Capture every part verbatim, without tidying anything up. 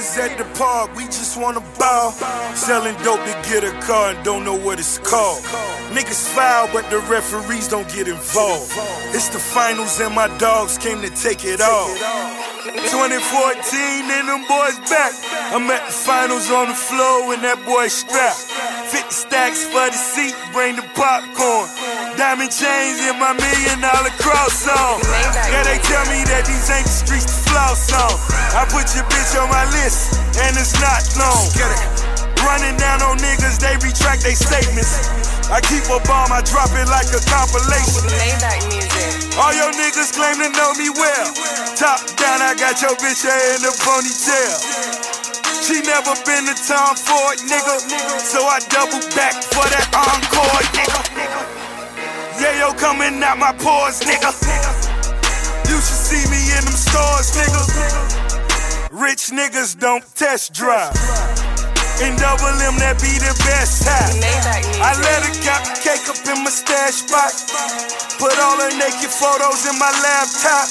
niggas at the park, we just wanna ball. Selling dope to get a car and don't know what it's called. Niggas foul, but the referees don't get involved. It's the finals and my dogs came to take it all. twenty fourteen and them boys back. I'm at the finals on the floor and that boy strapped. fifty stacks for the seat, bring the popcorn. Diamond chains in my million dollar cross on. Yeah, they tell me that these ain't the streets to floss on. I put your bitch on my list and it's not long. Running down on niggas, they retract their statements. I keep a bomb, I drop it like a compilation. All your niggas claim to know me well. Top down, I got your bitch hair in a ponytail. She never been to Tom Ford, nigga. So I double back for that encore, nigga. Yeah, yo, coming out my pores, nigga. You should see me in them stores, nigga. Rich niggas don't test drive. In double M, that be the best high. I let her count the cake up in my stash spot. Put all her naked photos in my laptop.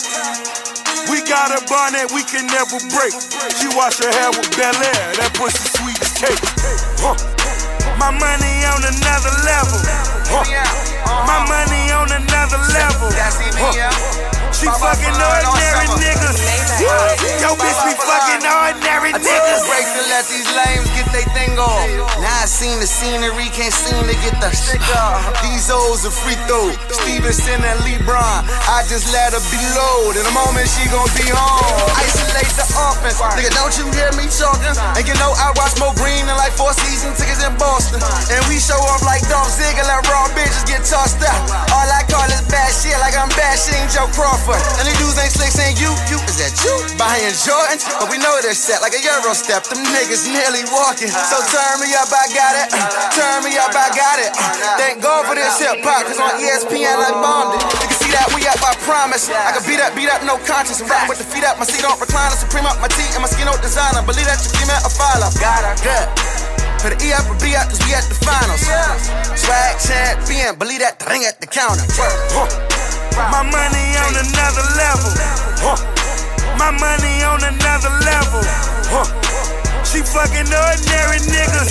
We got a bond that we can never break. She wash her hair with Bel Air, that pussy sweet as cake. Huh. My money on another level. Huh. My money on another level. Huh. She fucking ordinary niggas. Yo, bitch be fucking ordinary niggas. Break to let these lames get they thing off. Now I seen the scenery, can't seem to get the shit off. These O's are free throw. Stevenson and LeBron, I just let her be low. In a moment she gon' be home. Isolate the offense. Nigga, don't you hear me talking? And you know I watch Mo Green and like four season tickets in Boston. And we show off like Dolph Ziggler, let raw bitches get tossed out. All I call is bad shit, like I'm bashing Joe Crawford. And these dudes ain't slick saying you, you, is that you? Buying Jordans, but we know they're set like a Euro step. Them niggas nearly walking. So turn me up, I got it. Turn me up, I got it. Thank God for this hip hop, cause on E S P N I bombed it. You can see that we up, I promise. I can beat up, beat up, no conscience. I'm riding with the feet up, my seat on recliner. Supreme up my teeth and my skin on designer. Believe that you female a follow. Got her, good. Put the E up or B up, cause we at the finals. Swag champion, believe that ring at the counter. My money on another level. Huh. My money on another level. Huh. She fucking ordinary niggas.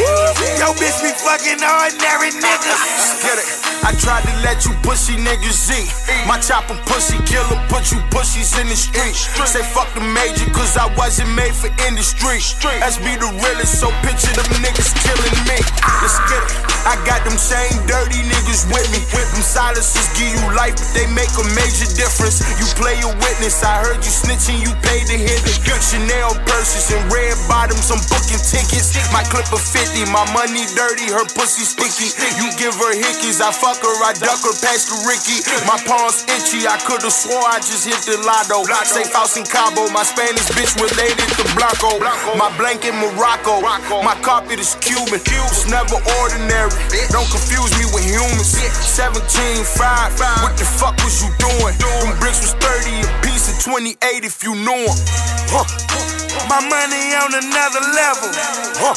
Yo, bitch be fucking ordinary niggas. Get it. I tried to let you pussy niggas eat. My chopper pussy killer, put you pussies in the street. Say fuck the major, cause I wasn't made for industry. Let's be the realest, so picture them niggas killing me. Let's get it. I got them same dirty niggas with me. Them silencers give you life, but they make a major difference. You play a witness, I heard you snitching, you paid to hit it. Chanel purses and red bottoms, I'm booking tickets. My clip of fifty, my money dirty, her pussy sticky. You give her hickeys, I fuck her, I duck her past the Ricky. My palms itchy, I could've swore I just hit the lotto. Safe house in Cabo, my Spanish bitch related to Blanco. My blanket Morocco, my carpet is Cuban. It's never ordinary, don't confuse me with humans. Seventeen fried, what the fuck was you doing? Them bricks was thirty a piece and twenty-eight if you knew them. Huh. My money on another level. Huh.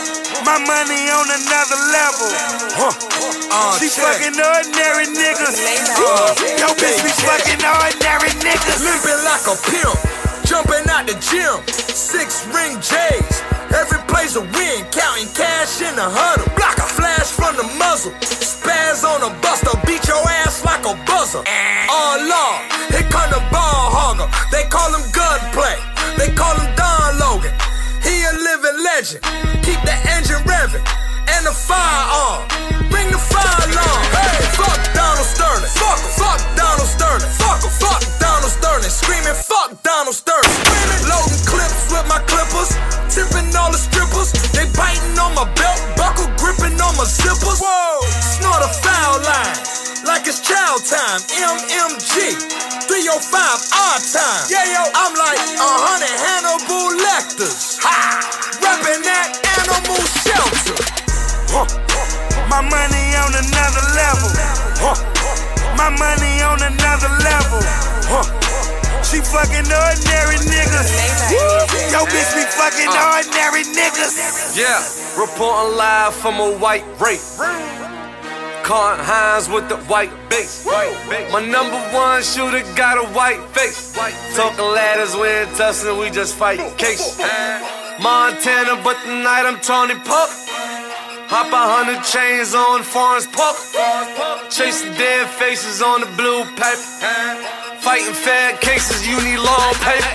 My money on another level. Huh. Uh, she check. Fucking ordinary niggas. Uh, Yo, bitch be fucking ordinary niggas. Limping like a pimp, jumping out the gym. Six ring J's, every place a win. Counting cash in the huddle. Block a flash from the muzzle. Spaz on a buster, beat your ass like a buzzer. Oh Lord, here come the ball hogger. They call him gunplay. They call him Don Logan. He a living legend. Keep the engine revving and the firearm. Bring the fire alarm. Hey, fuck Donald Sterling. Fuck him. Fuck Donald Sterling. Fuck him. Fuck Donald Sterling. Screaming fuck Donald Sterling. Loading clips with my clippers. Tipping all the strippers. They biting on my belt buckle, gripping on my zippers. Whoa, snort a foul line like it's child time. M M G three oh five our time. Yeah, yo, I'm like a hundred Hannibal Lecters. Ha! Reppin' that animal shelter. Huh. My money on another level. Huh. My money on another level. Huh. She fucking ordinary niggas. Yo, bitch be fucking ordinary niggas. Yeah, reporting live from a white rape. Carl Hines with the white base. My number one shooter got a white face. Talking ladders, we're tussling, we just fight case. Montana, but tonight I'm Tony Park. Hop a hundred chains on Forest Park. Chasing dead faces on the blue paper. Fighting fat cases, you need long paper.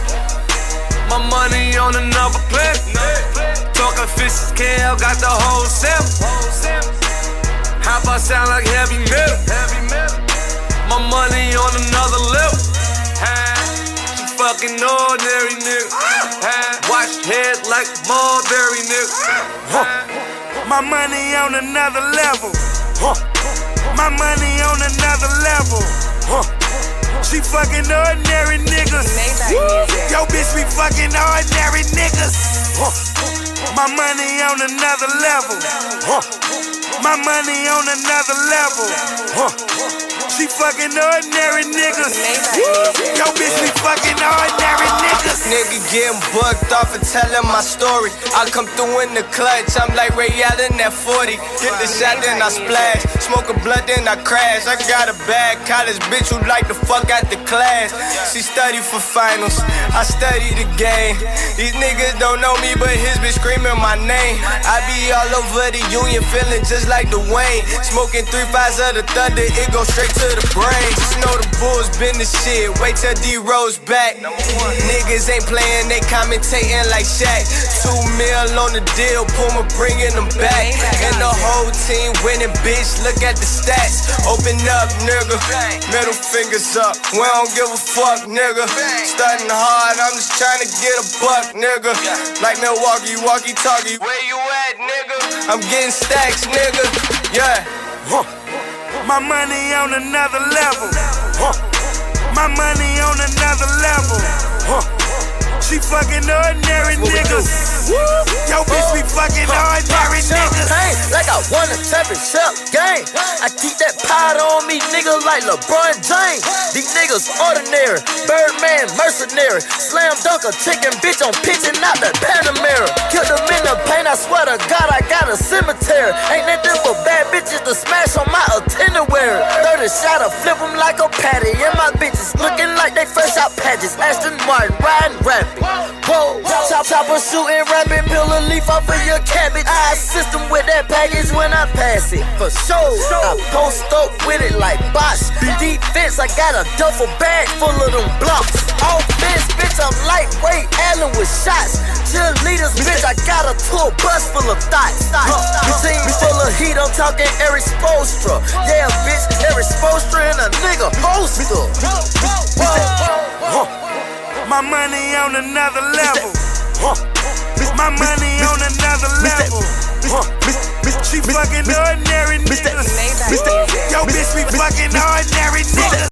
My money on another planet. Talking fishes, Cal, got the whole sample. How about sound like heavy metal? My money on another level. She fucking ordinary nigga. Watch head like Mulberry nigga. My money on another level. My money on another level. She fucking ordinary niggas. Yo, bitch, we fucking ordinary niggas. My money on another level. My money on another level. She fucking ordinary niggas. Yo, bitch, we fucking ordinary niggas. Nigga getting bucked off and telling my story. I come through in the clutch, I'm like Ray Allen at forty. Get the shot, then I splash. Smoke a blunt, then I crash. I got a bad college bitch who like to fuck out the class. She studied for finals, I study the game. These niggas don't know me, but his bitch screaming my name. I be all over the union, feeling just like Dwayne. Smoking three fives of the thunder, it go straight to the brain. Just know the Bulls been the shit, wait till D-Rose back. Niggas ain't playing, they commentating like Shaq. Two mil on the deal, Puma bringing them back. And the whole team winning, bitch, look at the stats. Open up, nigga, middle fingers up. We don't give a fuck, nigga. Starting hard, I'm just trying to get a buck, nigga. Like Milwaukee, walkie-talkie, where you at, nigga? I'm getting stacks, nigga, yeah. My money on another level. My money on another level. She fucking ordinary niggas. Yo, bitch, we fucking ordinary niggas. Like I won a championship game. I keep that powder on me, nigga, like LeBron James. These niggas ordinary, Birdman mercenary. Slam dunk a chicken bitch on pitching out the Panamera. Killed them in the paint, I swear to God, I got a cemetery. Ain't nothing but bad bitches to smash on my itinerary. thirty shot, I flip them like a patty. And my bitches looking like they fresh out patches. Aston Martin riding rapid. Whoa, chop chopper shooting, rapping, peel a leaf off of your cabbage. I assist them with that package when I pass it. For sure, I post up with it like Bosch. Defense, I got a duffel bag full of them blocks. Offense, bitch, I'm lightweight, Allen with shots. Cheerleaders, bitch, I got a tour bus full of thoughts. Team full of heat, I'm talking Eric Spoelstra. Yeah, bitch, Eric Spoelstra and a nigga poster. My money on another level. My money on another level. She fucking ordinary niggas. Yo, bitch, we fucking ordinary niggas.